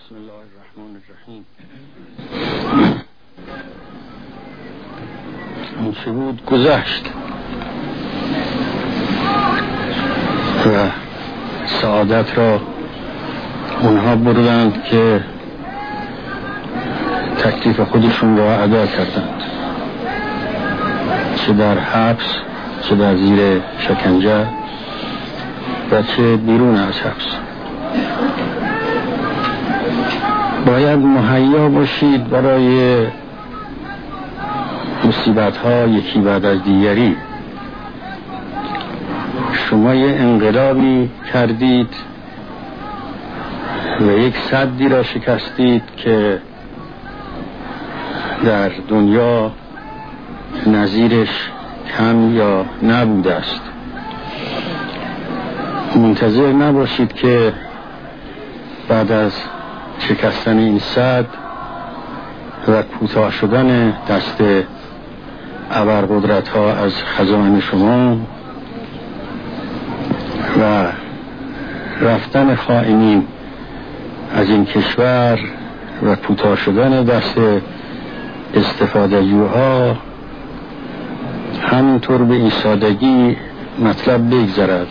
بسم الله الرحمن الرحیم. اون چه بود گذشت و سعادت را اونها بردند که تکلیف خودشون را ادا کردند، چه در حبس، چه در زیر شکنجه و چه بیرون از حبس. باید مهیا باشید برای مصیبت ها یکی بعد از دیگری. شما یه انقلابی کردید و یک سدی را شکستید که در دنیا نظیرش کم یا نبوده است. منتظر نباشید که بعد از شکستن این سد و کوتاه شدن دست ابرقدرت ها از خزائن شما و رفتن خائنین از این کشور و کوتاه شدن دست استفاده جوها همینطور به این سادگی مطلب بگذرد.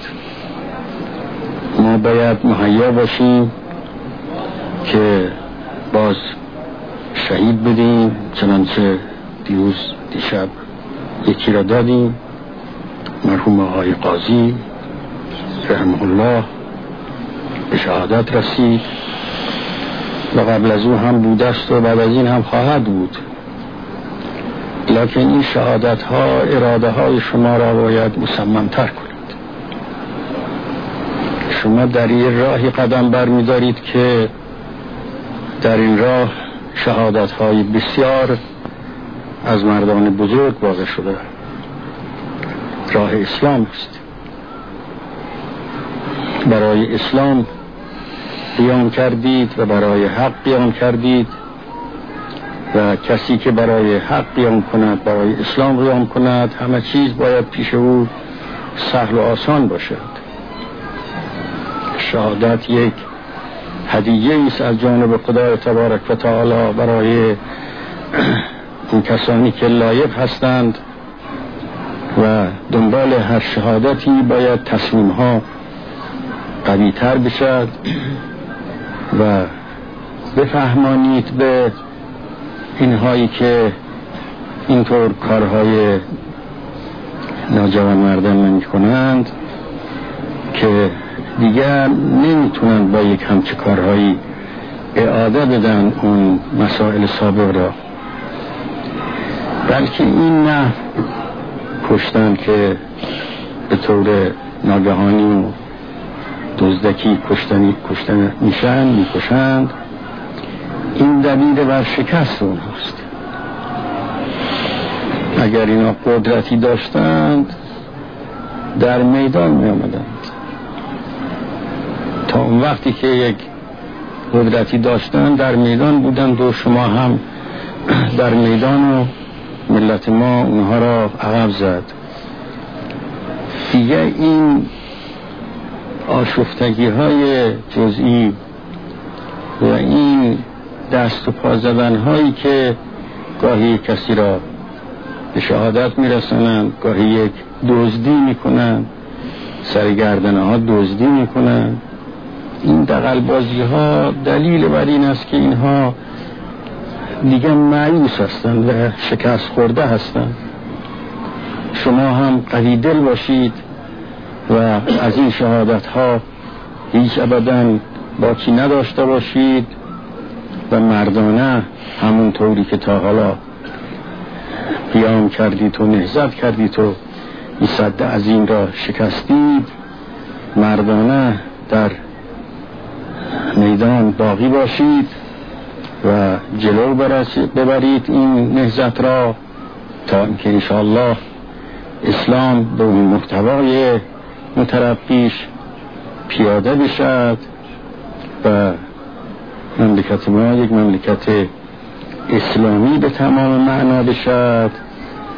ما باید مهیا باشیم که باز شهید بدیم، چنانچه دیشب یکی را دادیم، مرحوم آقای قاضی رحمه الله به شهادت رسید و قبل از او هم بوده است و بعد از این هم خواهد بود. لکن این شهادت ها اراده های شما را باید مصمم تر کنید. شما در این راهی قدم برمی دارید که در این راه شهادت های بسیار از مردان بزرگ واقع شده. راه اسلام است. برای اسلام قیام کردید و برای حق قیام کردید و کسی که برای حق قیام کند، برای اسلام قیام کند، همه چیز باید پیش او سهل و آسان باشد. شهادت یک هدیه است از جانب خدای تبارک و تعالی برای اون کسانی که لایق هستند و دنبال هر شهادتی باید تصمیم ها قوی تر بشد و بفهمانید به اینهایی که اینطور کارهای ناجوان مردان نمی کنند که دیگر نمیتونن با یک همچه کارهایی اعاده بدن اون مسائل سابق را، بلکه این نه کشتن که به طور ناگهانی و دزدکی کشتن میکشند، این دلیل بر شکست اونهاست. اگر اینا قدرتی داشتند در میدان می آمدند. تا اون وقتی که یک قدرتی داشتند در میدان بودند و شما هم در میدان و ملت ما اونها را عقب زد. دیگه این آشفتگی های جزئی و این دست و پا زدن هایی که گاهی کسی را به شهادت میرسانند، گاهی یک دزدی میکنند، سرگردن ها دزدی میکنند، این دغل‌بازی ها دلیل بر این است که اینها دیگه مایوس هستند و شکست خورده هستند. شما هم قوی دل باشید و از این شهادت ها هیچ ابداً باکی نداشته باشید و مردانه همون طوری که تا حالا قیام کردید و نهضت کردید و این سد عظیم را شکستید، مردانه در میدان باقی باشید و جلو ببرید این نهضت را تا اینکه انشاءالله اسلام به اون محتوای مترقیش پیاده بشد و مملکت ما یک مملکت اسلامی به تمام معنا بشد،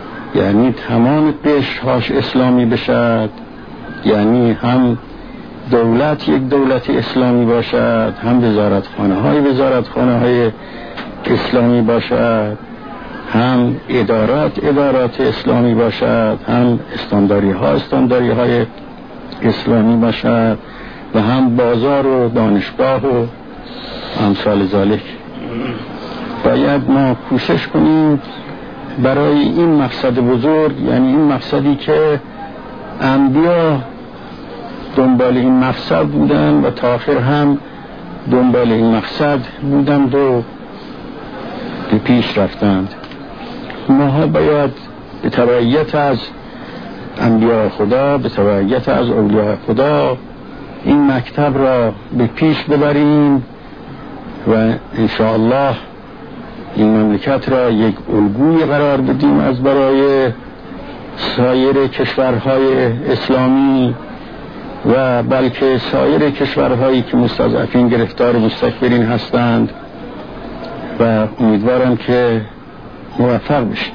یعنی تمام قشرهاش اسلامی بشد، یعنی هم دولت یک دولت اسلامی باشد، هم وزارتخانه های اسلامی باشد، هم ادارات اسلامی باشد، هم استانداری های اسلامی باشد، و هم بازار و دانشگاه و امثال ذالک. باید ما کوشش کنیم برای این مقصد بزرگ، یعنی این مقصدی که انبیا دنبال این مقصد بودن و تا آخر هم دنبال این مقصد بودند و به پیش رفتند. ما باید به تبعیت از انبیاء خدا، به تبعیت از اولیاء خدا این مکتب را به پیش ببریم و انشاءالله این مملکت را یک الگوی قرار بدیم از برای سایر کشورهای اسلامی و بلکه سایر کشورهایی که مستضعفین، گرفتار مستکبرین هستند، و امیدوارم که موفق بشید.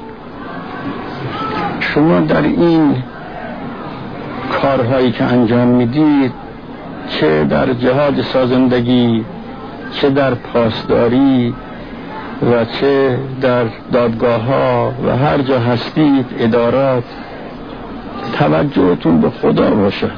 شما در این کارهایی که انجام میدید، چه در جهاد سازندگی، چه در پاسداری و چه در دادگاه ها و هر جا هستید، ادارات، توجهتون به خدا باشد.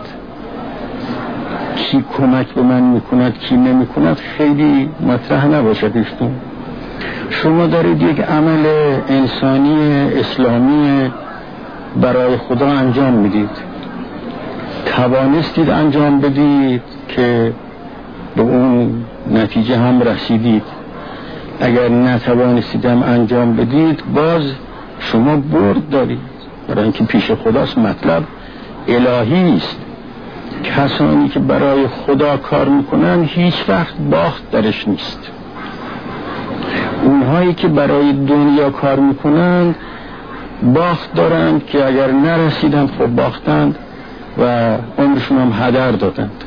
کی کمک به من میکند، کی نمیکند خیلی مطرح نباشد ایشون. شما دارید یک عمل انسانی اسلامی برای خدا انجام میدید، توانستید انجام بدید که به اون نتیجه هم رسیدید. اگر نتوانستید هم انجام بدید، باز شما برد دارید، برای اینکه پیش خداست. مطلب الهی است. کسانی که برای خدا کار میکنن هیچ وقت باخت درش نیست. اونهایی که برای دنیا کار میکنند باخت دارند که اگر نرسیدند خب باختند و عمرشون هم هدر دادند.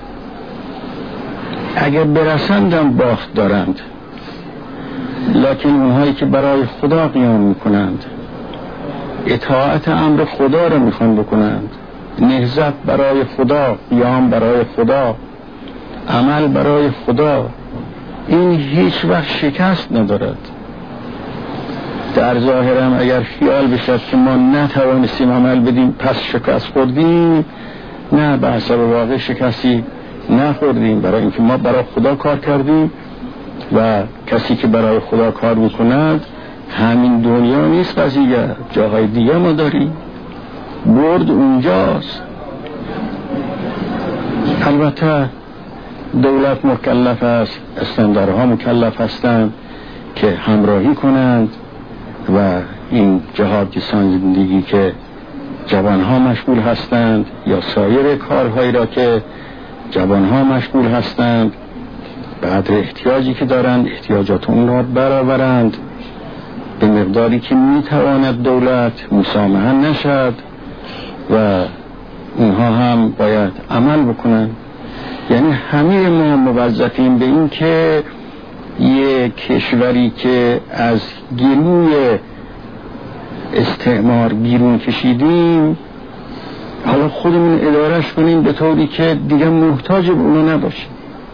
اگر برسندم باخت دارند. لکن اونهایی که برای خدا قیام میکنند، اطاعت امر خدا رو میخوان بکنند، نهضت برای خدا، قیام برای خدا، عمل برای خدا، این هیچ وقت شکست ندارد. در ظاهرم اگر خیال بشد که ما نتوانستیم عمل بدیم پس شکست خوردیم، نه، به حسب واقع شکستی نخوردیم، برای اینکه ما برای خدا کار کردیم و کسی که برای خدا کار میکند همین دنیا نیست، قضیه جاهای دیگه ما داریم، برد اونجاست. البته دولت مکلف است، استاندارها مکلف هستند که همراهی کنند و این جهاد سازندگی که جوانها مشغول هستند یا سایر کارهایی را که جوانها مشغول هستند، بعد احتیاجی که دارند احتیاجات اون را برآورند به مقداری که میتواند دولت مسامحه نشد و اونها هم باید عمل بکنند. یعنی همه ما موظفیم به این که یک کشوری که از گلوی استعمار بیرون کشیدیم حالا خودمون ادارش کنیم به طوری که دیگه محتاج به اونو نباشیم.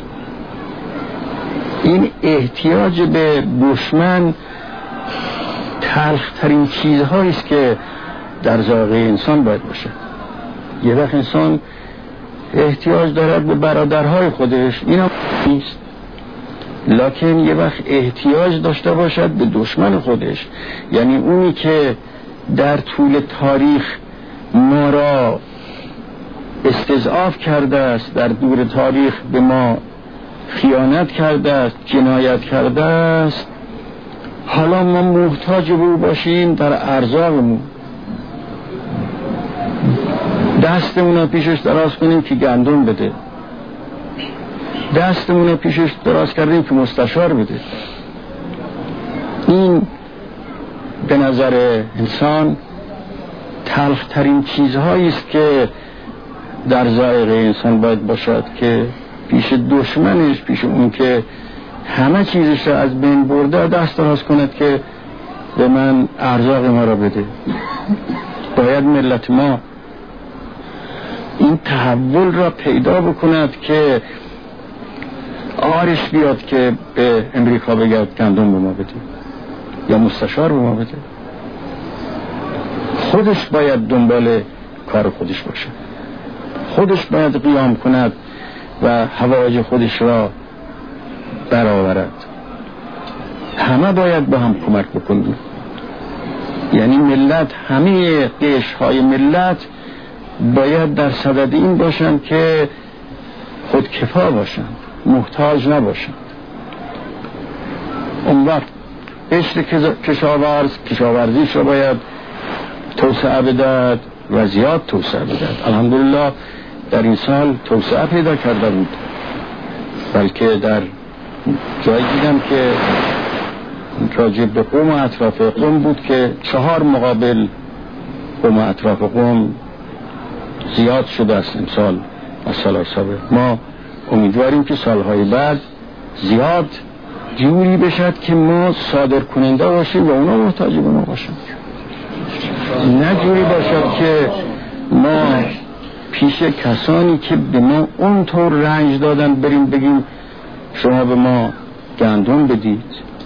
این احتیاج به دشمن تلخترین چیزهایی است که در ذائقه انسان باید باشه. یه وقت انسان احتیاج دارد به برادرهای خودش، این هم نیست، لکن یه وقت احتیاج داشته باشد به دشمن خودش، یعنی اونی که در طول تاریخ ما را استضعاف کرده است، در دور تاریخ به ما خیانت کرده است، جنایت کرده است، حالا ما محتاج به او باشیم در ارزاقمون، دستمون رو پیشش دراز کنیم که گندم بده، دستمون رو پیشش دراز کردیم که مستشار بده. این به نظر انسان تلخترین چیزهایی است که در ذائقه انسان باید باشد که پیش دشمنش، پیش اون که همه چیزش را از بین برده دست دراز کند که به من ارزاق ما را بده. باید ملت ما این تحول را پیدا بکند که آرش بیاد که به امریکا بگرد گندم به ما بده یا مستشار به ما بده. خودش باید دنبال کار خودش باشه، خودش باید قیام کند و حوایج خودش را برآورد. همه باید با هم کمک بکنیم، یعنی ملت، همه قشرهای ملت باید در صدد این باشند که خودکفا باشند، محتاج نباشند. اون وقت قشر کشاورزیش را باید توسعه بدهد و زیاد توسعه بدهد. الحمدلله در این سال توسعه پیدا کرده بود، بلکه در جایی دیدم که راجع به قوم و اطراف قوم بود که 4 مقابل قوم و اطراف قوم زیاد شده است امسال از سال سابق. ما امیدواریم که سالهای بعد زیاد جوری بشد که ما صادر کننده باشیم و اونا محتاج به ما باشند، نه جوری باشد که ما پیش کسانی که به ما اونطور رنج دادن بریم بگیم شما به ما گندم بدید.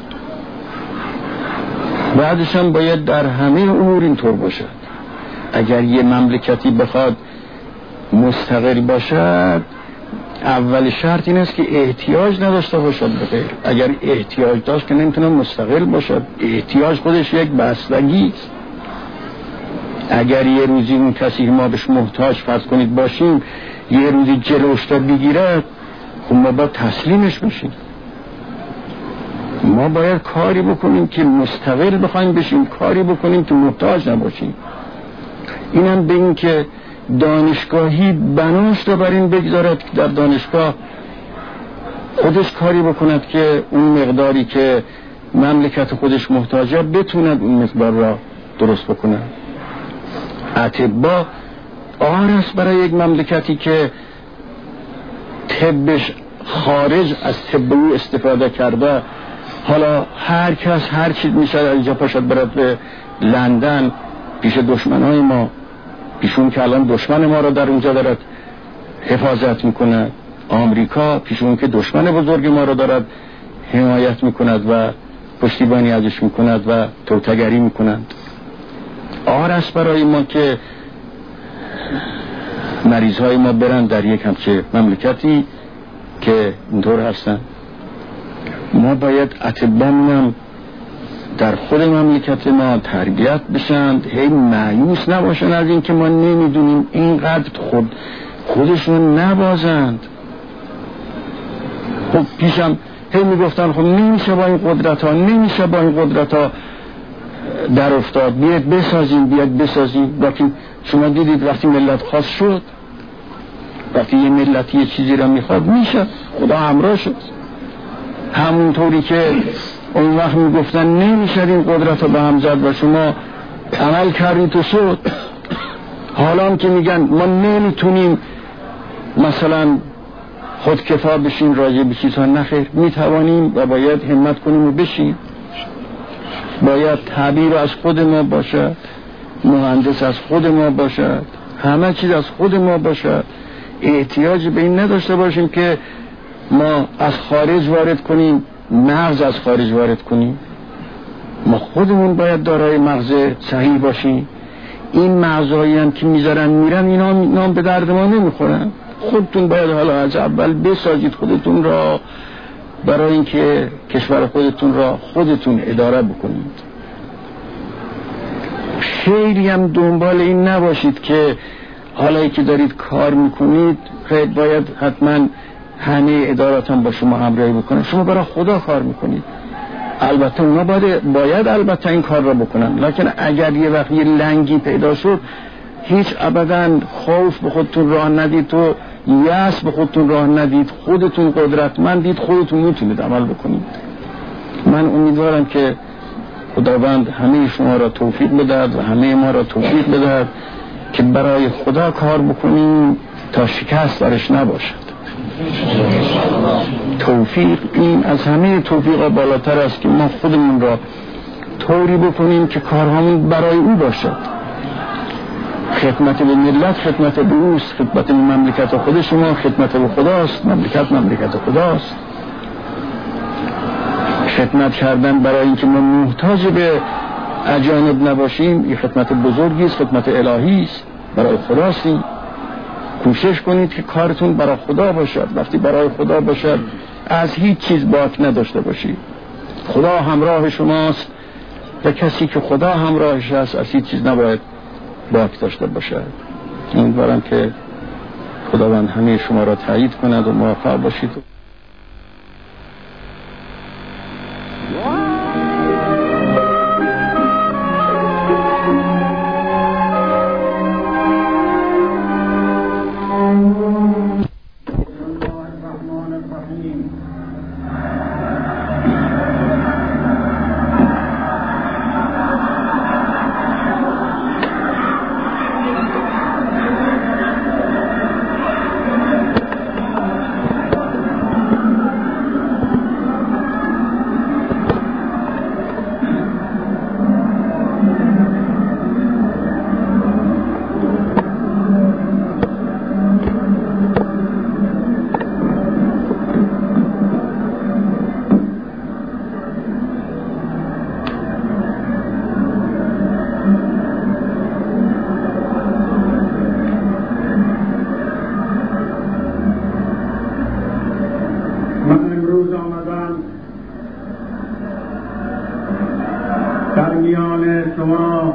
بعدش هم باید در همه امور اینطور باشد. اگر یه مملکتی بخواد مستقل باشد، اول شرط این است که احتیاج نداشته باشد به غیر. اگر احتیاج داشت که نمیتونه مستقل باشد. احتیاج خودش یک بستگی است. اگر یه روزی اون کسی ما بهش محتاج فرض کنید باشیم، یه روزی جلوش تا بگیرد، خب ما باید تسلیمش بشیم. ما باید کاری بکنیم که مستقل بخوایم بشیم، کاری بکنیم که محتاج نباشیم. اینم به این که دانشگاهی بناش رو بر این بگذارد که در دانشگاه خودش کاری بکند که اون مقداری که مملکت خودش محتاجه بتوند اون مقدار را درست بکند. اطباء آرس برای یک مملکتی که طبش خارج از طب او استفاده کرده. حالا هر کس هر چیز میشه اینجا پاشد برد به لندن پیش دشمنای ما، پیشون که الان دشمن ما را در اونجا دارد حفاظت میکنه، آمریکا پیشون که دشمن بزرگ ما را دارد حمایت میکند و پشتیبانی ازش میکند و توتگری میکنند. آرس برای ما که مریض های ما برن در یک همچه مملکتی که اینطور هستن. ما باید اطبامون در خود مملکت ما تربیت بشند، هی مایوس نباشن از این که ما نمیدونیم، اینقدر خودشون نبازند. خب پیشم هی میگفتن خب نمیشه با این قدرت ها، نمیشه با این قدرت ها در افتاد، بیاید بسازیم. باقی شما دیدید وقتی ملت خواست شد، وقتی یه ملت یه چیزی را میخواد میشه، خدا همراه شد. همونطوری که اون وقت میگفتن نمیشه این قدرت رو به هم زد و شما عمل کردید و شد. حالا که میگن ما نمیتونیم مثلا خودکفا بشیم راجع به چیزها، نخیر، میتوانیم و باید همت کنیم و بشیم. باید تعبیر از خود ما باشد، مهندس از خود ما باشد، همه چیز از خود ما باشد. احتیاج به این نداشته باشیم که ما از خارج وارد کنیم، مغز از خارج وارد کنیم. ما خودمون باید دارای مغز صحیح باشیم. این مغزهایی هم که میذارن میرن اینا به درد ما نمیخورن. خودتون باید حالا از اول بسازید خودتون را، برای اینکه کشور خودتون را خودتون اداره بکنید. خیلی هم دنبال این نباشید که حالا که دارید کار میکنید خیلی باید حتما همه ادارات هم با شما همراهی بکنن. شما برای خدا کار میکنید، البته اونا باید البته این کار را بکنن، لکن اگر یه وقت یه لنگی پیدا شد، هیچ ابدا خوف به خودتون راه ندید و یأس به خودتون راه ندید. خودتون قدرتمندید، خودتون میتونید عمل بکنید. من امیدوارم که خداوند همه شما را توفیق بدهد و همه ما را توفیق بدهد که برای خدا کار بکنیم تا شکست درش نباشد. توفیق این از همه توفیق بالاتر است که ما خودمون را طوری بکنیم که کارهامون برای او باشد. خدمت به ملت، خدمت به اوست، خدمت به مملکت خود شما، خدمت به خداست. مملکت خداست. خدمت کردن برای اینکه ما محتاج به اجانب نباشیم، این خدمت بزرگی است، خدمت الهی است، برای خداست. کوشش کنید که کارتون برای خدا باشد. وقتی برای خدا باشد از هیچ چیز باک نداشته باشید. خدا همراه شماست و کسی که خدا همراهش است از هیچ چیز نباید باک داشته باشد. امیدوارم که خداوند همه شما را تایید کند و موفق باشید. در میان شما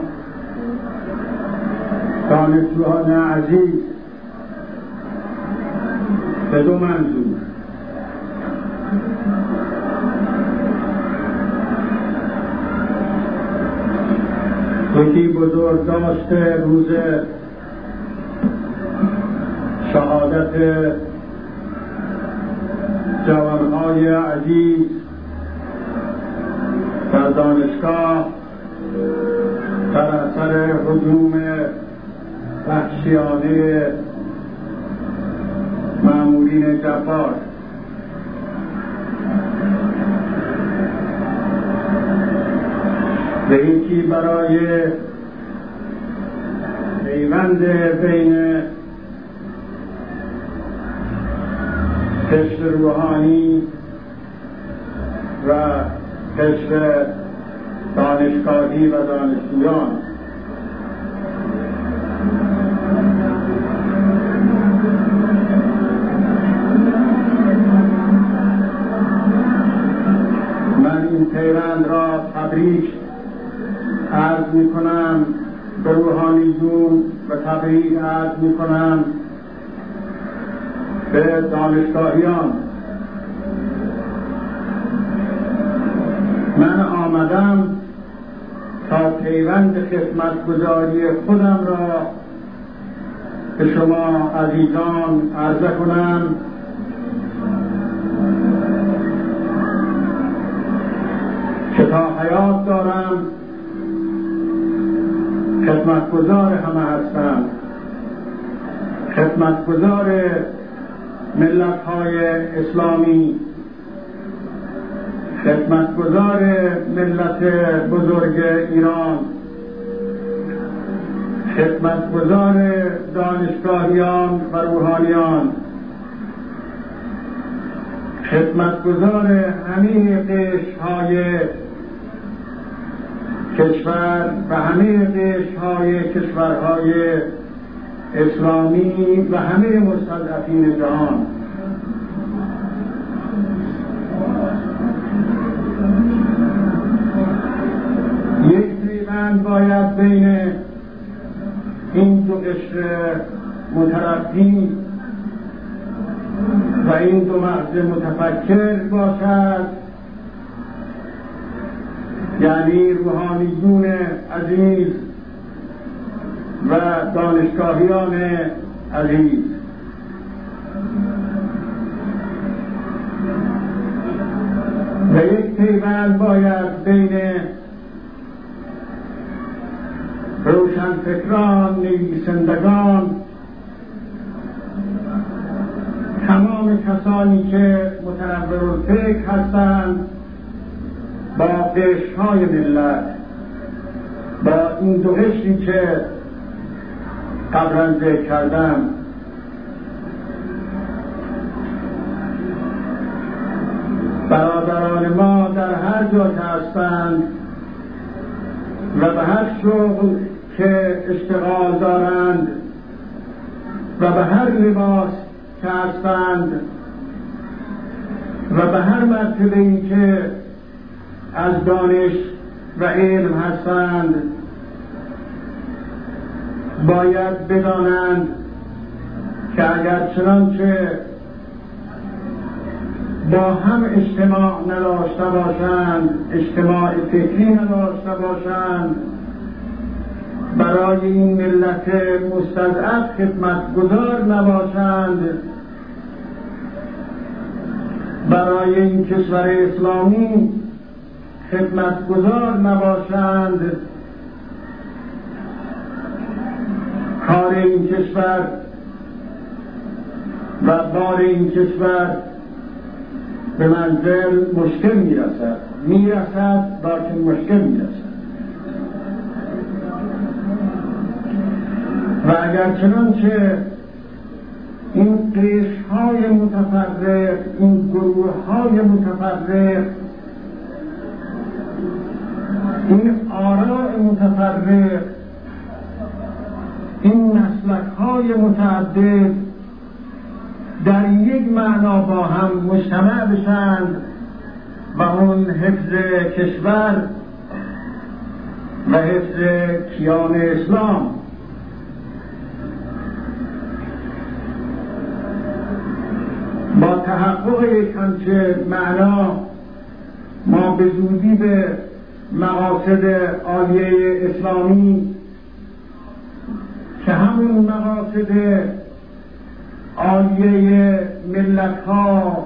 دانشجویان عزیز به دو منظور. یکی بزرگداشت روز شهادت جوانهای عزیز در دانشگاه در اثر هجوم وحشیانه مامورین جبار. و یکی برای پیوند بین قشر روحانی و قشر دانشگاهی و دانشجویان. من این پیوند را تبریک عرض می کنم به روحانیون و تبریک عرض می کنم به دانشگاهیان. من آمدم تا پیوند خدمتگزاری خودم را به شما عزیزان عرضه کنم که تا حیات دارم خدمتگزار همه هستم، خدمتگزار ملت‌های اسلامی، خدمتگزار ملت بزرگ ایران، خدمتگزار دانشگاهیان و روحانیان، خدمتگزار همه قشرهای کشور و همه قشرهای کشورهای اسلامی و همه مستضعفین جهان. یک پیوند باید بین این دو قشر مترقی و این دو مغز متفکر باشد، یعنی روحانیون عزیز و دانشگاهیان عزیز. و یک پیوند باید بین روشنفکران، نویسندگان، تمام کسانی که متنورالفکر هستند با قشرهای ملت، با این دو قشری که قبلا ذکر کردم. برادران ما در هر جا که هستند و به هر شغل که اشتغال دارند و به هر لباس که هستند و به هر مرتبه‌ای که از دانش و علم هستند، باید بدانند که اگر چنانچه با هم اجتماع نداشته باشند، اجتماع فکری نداشته باشند، برای این ملت مستضعف خدمتگزار نباشند، برای این کشور اسلامی خدمتگزار نباشند، کار این کشور و بار این کشور به منزل مشکل میرسد لیکن مشکل میرسد. و اگر چنانچه این قشرهای متفرق، این گروههای متفرق، این آراء متفرق، این مسلک‌های متعدد در یک معنا با هم مجتمع بشند و اون حفظ کشور و حفظ کیان اسلام با تحقق یک همچه معنا ما به زودی به مقاصد عالیه اسلامی که همون مقاصد عالیه ملت‌ها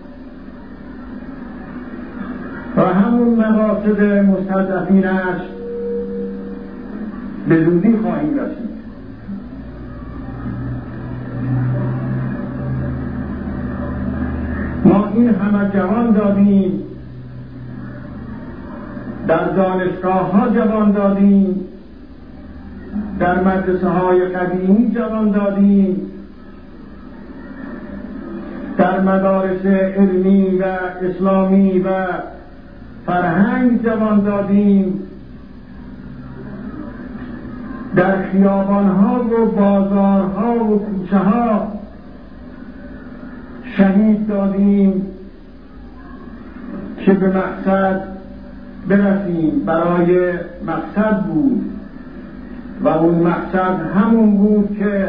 و همون مقاصد مستضعفین است به زودی خواهیم رسید. ما این همه جوان دادیم، در دانشگاه ها جوان دادیم، در مدرسه های قدیمی جوان دادیم، در مدارس علمی و اسلامی و فرهنگ جوان دادیم، در خیابان ها و بازارها و کوچه ها شهید دادیم که به مقصد برسیم. برای مقصد بود و اون مقصد همون بود که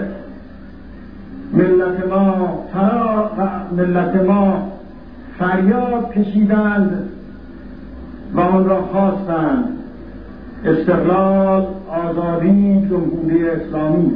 ملت ما فریاد کشیدند و آن را خواستند: استقلال، آزادی، جمهوری اسلامی.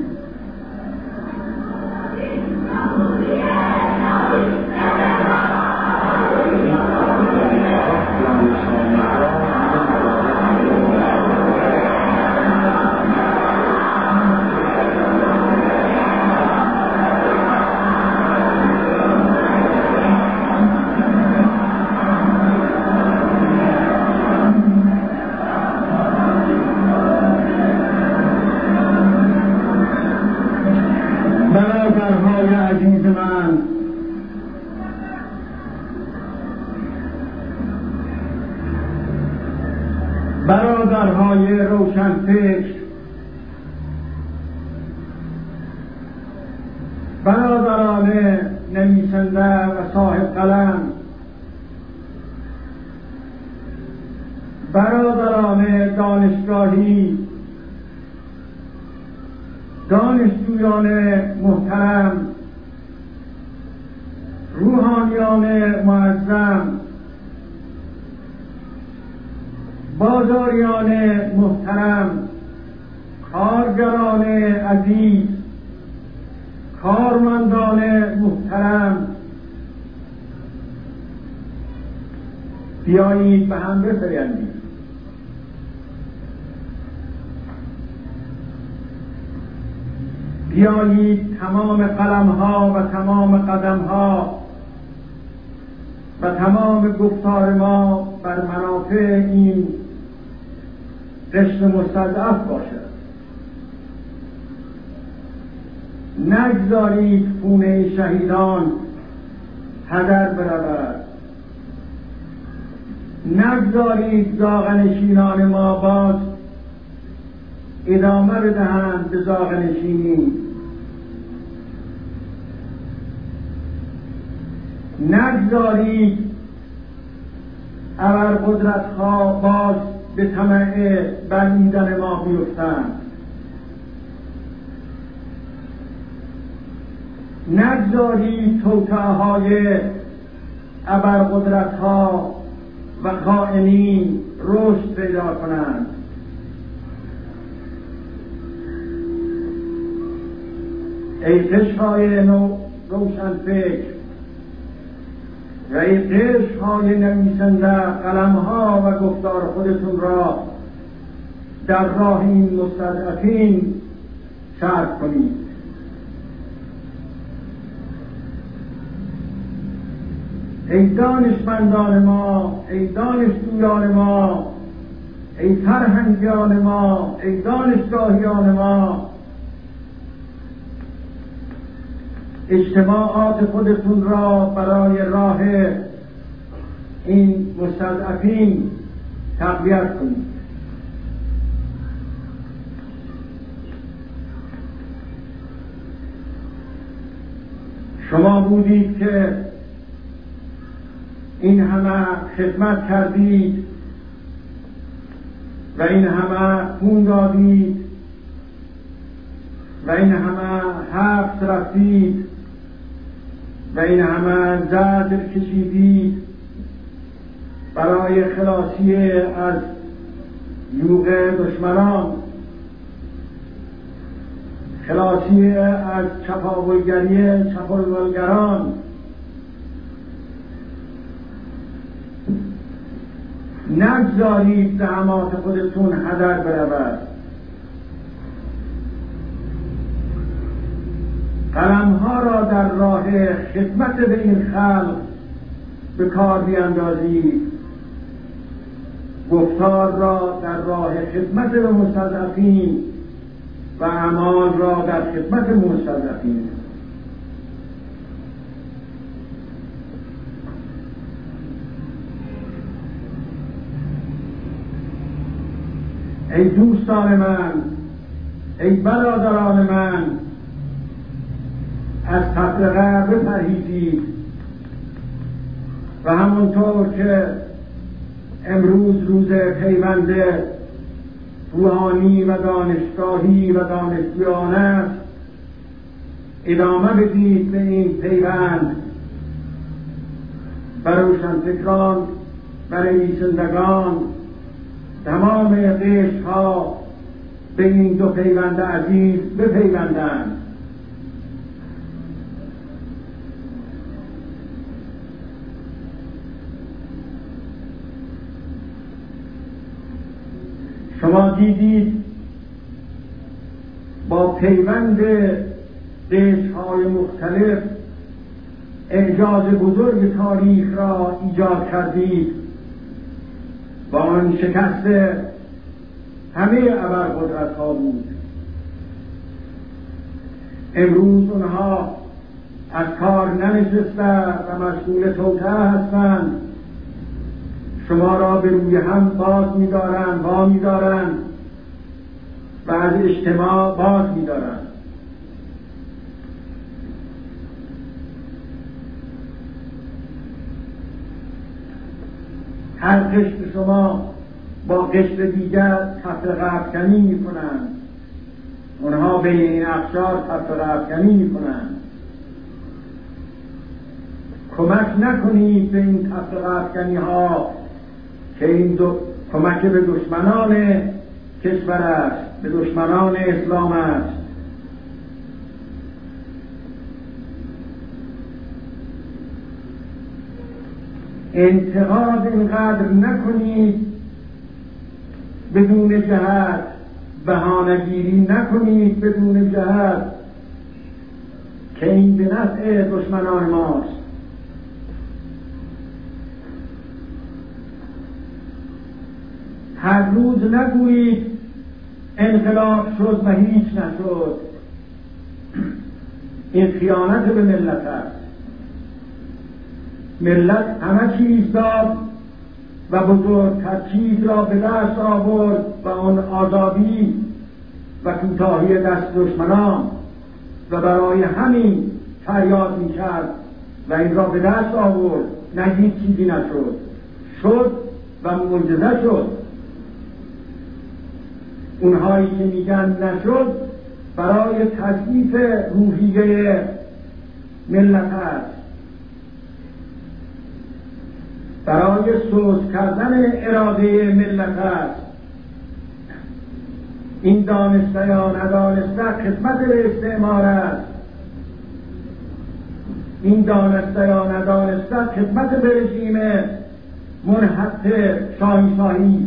برادرهای عزیز من، برادرهای روشنفکر، برادران نویسنده و صاحب قلم، برادران دانشگاهی، دانشجویان محترم، روحانیان معظم، بازاریان محترم، کارگران عزیز، کارمندان محترم، بیایید به هم بفریندیم. بیایید تمام قلم‌ها و تمام قدم‌ها و تمام گفتار ما بر منافع این قشر مستضعف باشد. نگذارید خون شهیدان هدر برود، نگذارید زاغنشینان ما باز ادامه بدهند به زاغنشینی، نگذارید ابرقدرت‌ها باز به طمع بلعیدن ما بیفتند، نگذارید توطئه‌های ابرقدرت‌ها و خائنین رشد پیدا کنند. ای قشرهای روشن فکر و ای قشرهای نویسنده، قلمها و گفتار خودتون را در راه این مستضعفین صرف کنید. ای دانشمندان ما، ای دانشجویان ما، ای فرهنگیان ما، ای دانشگاهیان ما، اجتماعات خودتون را برای راه این مستضعفین تقویت کنید. شما بودید که این همه خدمت کردید و این همه خون دادید و این همه حبس رفتید و این همه زجر کشیدید برای خلاصی از یوغ دشمنان، خلاصی از چپاولگری چپاولگران. نگذارید زحمات خودتون هدر برود. قلمها را در راه خدمت به این خلق به کار بیاندازید، گفتار را در راه خدمت به مستضعفین و اعمال را در خدمت مستضعفین. ای دوستان من، ای برادران من، از تفرقه بپرهیزید و همونطور که امروز روز پیوند روحانی و دانشگاهی و دانشجویانه است، ادامه بدید به این پیوند و روشنفکران و نویسندگان تمام قشرها به این دو پیوند عزیز بپیوندند. شما دیدید با پیوند قشرهای مختلف اعجاز بزرگ تاریخ را ایجاد کردید، با آن شکست همه ابرقدرت‌ها بود. امروز اونها از کار ننشسته و مشغول توطئه هستند، شما را به روی هم باز می‌دارند، وا می‌دارند و از اجتماع باز می‌دارند. هر قشر شما با قشر دیگر تفرقه افکنی می‌کنند، اونها بین این اقشار تفرقه افکنی می‌کنند. کمک نکنید به این تفرقه افکنی‌ها که این کمک به دشمنان کشور است، به دشمنان اسلام است. انتقاد اینقدر نکنید بدون جهت، بهانه‌گیری نکنید بدون جهت که این به نفع دشمنان ماست. هر روز نگویید انقلاب شد و هیچ نشد. این خیانت به ملت است. ملت همه چیز داد و بزرگتر چیز را به دست آورد و آن آزادی و کوتاهی دست دشمنان و برای همین فریاد می‌کرد و این را به دست آورد. نه هیچ چیزی نشد، شد و معجزه شد. اونهایی که میگن نشد برای تضعیف روحیه ملت است، برای سوز کردن اراده ملت است. این دانسته یا ندانسته خدمت به استعمار است. این دانسته یا ندانسته خدمت به رژیم منحط شاهی.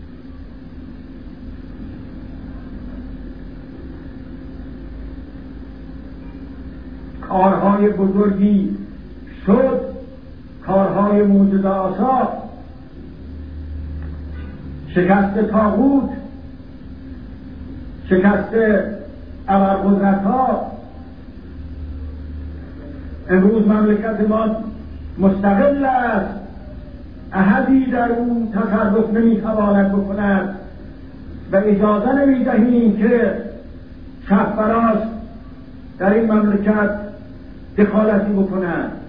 کارهای بزرگی شد، کارهای معجزه آسا، شکست طاغوت، شکست ابرقدرت‌ها. امروز مملکت ما مستقل است، احدی در اون تصرف نمیتواند بکند و اجازه نمیدهیم که چپ و راست در این مملکت دخالتی بکنند.